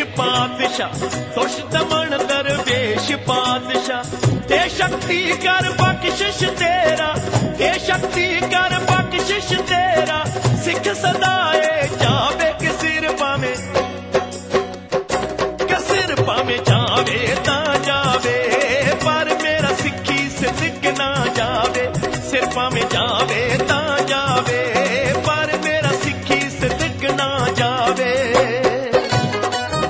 पातशाह खुश दमन दरवेश पातशाह दे शक्ति कर बख्शिश तेरा दे शक्ति कर बख्शिश तेरा सिख सदाए जावे कि सिर पावे जावे ता जावे पर मेरा सिखी सिद्क ना जावे सिर पावे जावे